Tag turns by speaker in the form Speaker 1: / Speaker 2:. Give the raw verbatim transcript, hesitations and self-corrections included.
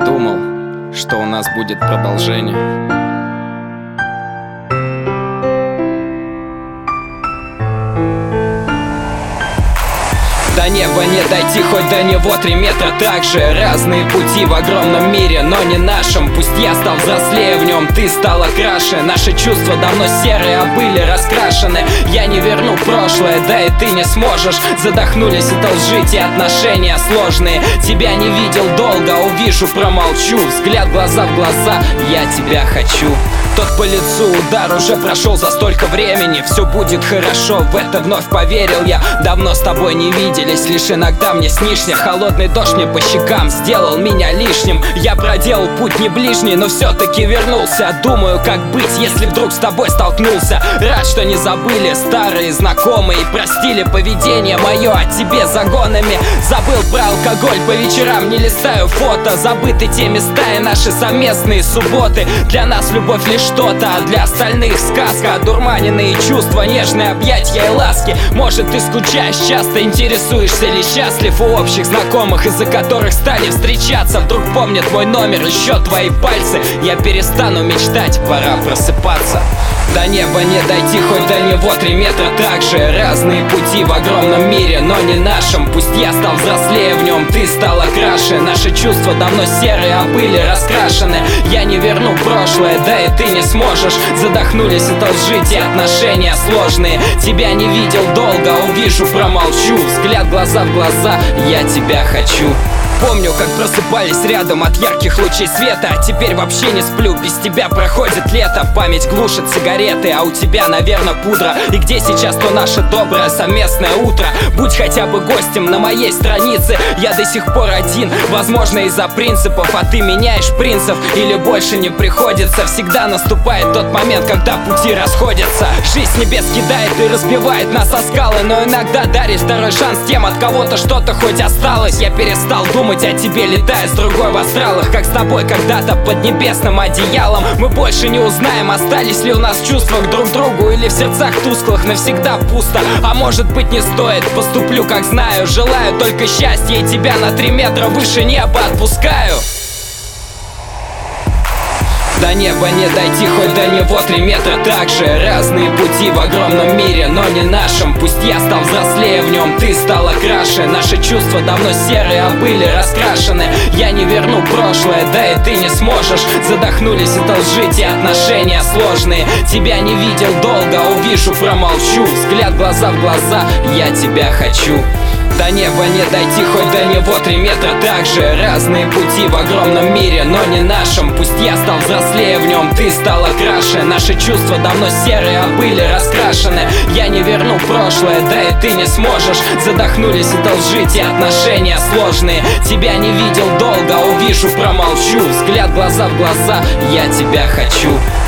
Speaker 1: думал, что у нас будет продолжение. До неба не дойти, хоть до него три метра. Также разные пути в огромном мире, но не нашем. Пусть я стал взрослее в нем, ты стала краше. Наши чувства давно серые, а были раскрашены. Я не верну прошлое, да и ты не сможешь. Задохнулись это лжить и отношения сложные. Тебя не видел долго, увижу, промолчу. Взгляд глаза в глаза, я тебя хочу. Тот по лицу удар уже прошел за столько времени. Все будет хорошо, в это вновь поверил я. Давно с тобой не виделись, лишь иногда мне снишься. Холодный дождь мне по щекам сделал меня лишним. Я проделал путь не ближний, но все-таки вернулся. Думаю, как быть, если вдруг с тобой столкнулся. Рад, что не забыли старые знакомые, простили поведение мое от тебе загонами. Забыл про алкоголь, по вечерам не листаю фото. Забыты те места и наши совместные субботы. Для нас любовь лишь что-то, а для остальных сказка. Одурманенные чувства, нежные объятия и ласки. Может, ты скучаешь, часто интересуешься ли счастлив. У общих знакомых, из-за которых стали встречаться, вдруг помнят мой номер, еще твои пальцы. Я перестану мечтать, пора просыпаться. До неба не дойти, хоть до него три метра. Также разные пути в огромном мире, но не нашем. Пусть я стал взрослее в нем, ты стала краше. Наши чувства давно серые, а были раскрашены. Я не верну прошлое, да и ты не сможешь. Задохнулись это лжить и отношения сложные. Тебя не видел долго, увижу, промолчу. Взгляд глаза в глаза, я тебя хочу. Помню, как просыпались рядом от ярких лучей света. А теперь вообще не сплю, без тебя проходит лето. Память глушит сигареты, а у тебя, наверное, пудра. И где сейчас то наше доброе совместное утро? Будь хотя бы гостем на моей странице. Я до сих пор один, возможно, из-за принципов. А ты меняешь принцев или больше не приходится. Всегда наступает тот момент, когда пути расходятся. Жизнь с небес кидает и разбивает нас о скалы, но иногда дарит второй шанс тем, от кого-то что-то хоть осталось. Я перестал думать о тебе, летая с другой в астралах. Как с тобой когда-то под небесным одеялом. Мы больше не узнаем, остались ли у нас чувства к друг другу, или в сердцах тусклых навсегда пусто. А может быть, не стоит, поступлю как знаю. Желаю только счастья и тебя на три метра выше неба отпускаю. До неба не дойти, хоть до него три метра. Также разные пути в огромном мире, но не нашем. Пусть я стал взрослее в нем, ты стала краше. Наши чувства давно серые, а были раскрашены. Я не верну прошлое, да и ты не сможешь. Задохнулись это лжить и отношения сложные. Тебя не видел долго, увижу, промолчу. Взгляд глаза в глаза, я тебя хочу. До неба не дойти, хоть до него три метра. Также разные пути в огромном мире, но не нашем. Пусть я стал взрослее в нем, ты стала краше. Наши чувства давно серые, а были раскрашены. Я не верну прошлое, да и ты не сможешь. Задохнулись это лжить и отношения сложные. Тебя не видел долго, увижу, промолчу. Взгляд глаза в глаза, я тебя хочу.